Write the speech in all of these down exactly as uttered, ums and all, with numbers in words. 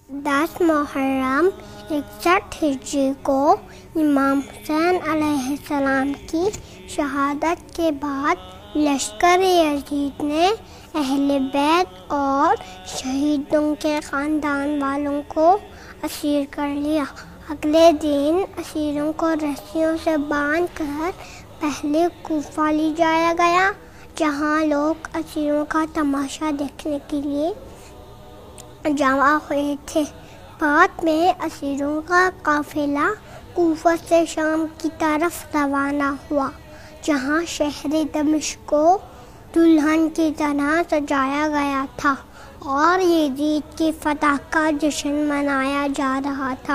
دس محرم اکسٹھ ہجری کو امام حسین علیہ السلام کی شہادت کے بعد لشکر یزید نے اہل بیت اور شہیدوں کے خاندان والوں کو اسیر کر لیا۔ اگلے دن اسیروں کو رسیوں سے باندھ کر پہلے کوفہ لے جایا گیا، جہاں لوگ اسیروں کا تماشا دیکھنے کے لیے جمع ہوئے تھے۔ بعد میں اسیروں کا قافلہ کوفہ سے شام کی طرف روانہ ہوا، جہاں شہر دمشق کو دلہن کی طرح سجایا گیا تھا اور یزید کی فتح کا جشن منایا جا رہا تھا۔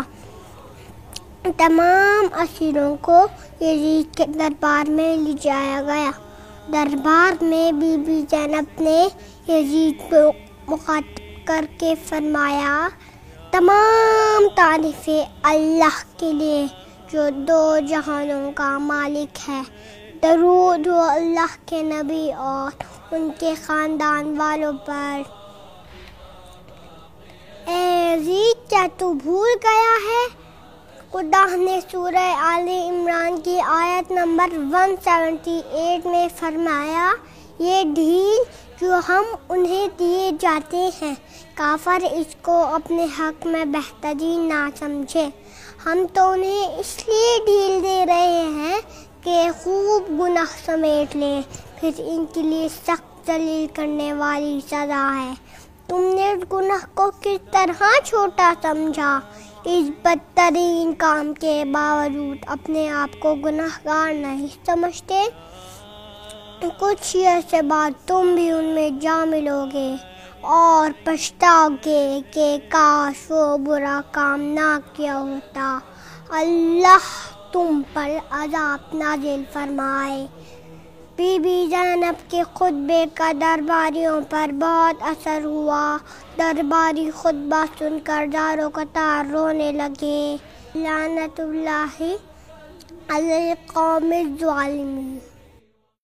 تمام اسیروں کو یزید کے دربار میں لے جایا گیا۔ دربار میں بی بی زینب نے یزید کو مخاطب کر کے فرمایا، تمام تعریفیں اللہ کے لیے جو دو جہانوں کا مالک ہے۔ درود ہو اللہ کے نبی اور ان کے خاندان والوں پر۔ اے یزید، کیا تو بھول گیا ہے؟ خدا نے سورہ آل عمران کی آیت نمبر ایک سو اٹھہتر میں فرمایا، یہ ڈھیل جو ہم انہیں دیے جاتے ہیں، کافر اس کو اپنے حق میں بہترین نہ سمجھے۔ ہم تو انہیں اس لیے ڈھیل دے رہے ہیں کہ خوب گناہ سمیٹ لیں، پھر ان کے لیے سخت ذلیل کرنے والی سزا ہے۔ تم نے اس گناہ کو کس طرح چھوٹا سمجھا؟ اس بدترین کام کے باوجود اپنے آپ کو گناہگار نہیں سمجھتے؟ کچھ ہی عرصے بعد تم بھی ان میں جا ملو گے اور پچھتاؤ گے کہ کاش وہ برا کام نہ کیا ہوتا۔ اللہ تم پر عذاب نازل فرمائے۔ بی بی زینب کے خطبے کا درباریوں پر بہت اثر ہوا۔ درباری خطبہ سن کر زار و قطار رونے لگے۔ لعنت اللہ علی القوم الظالمین۔